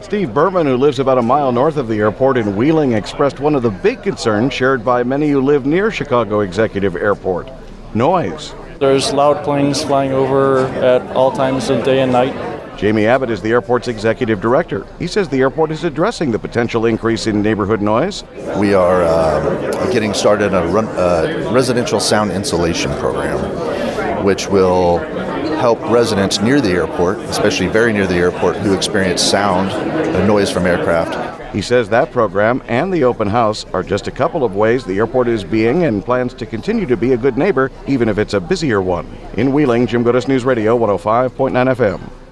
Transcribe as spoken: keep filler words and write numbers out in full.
Steve Berman, who lives about a mile north of the airport in Wheeling, expressed one of the big concerns shared by many who live near Chicago Executive Airport: noise. There's loud planes flying over at all times of day and night. Jamie Abbott is the airport's executive director. He says the airport is addressing the potential increase in neighborhood noise. We are uh, getting started on a run, uh, residential sound insulation program, which will help residents near the airport, especially very near the airport, who experience sound and noise from aircraft. He says that program and the open house are just a couple of ways the airport is being and plans to continue to be a good neighbor, even if it's a busier one. In Wheeling, Jim Goodis, News Radio one oh five point nine F M.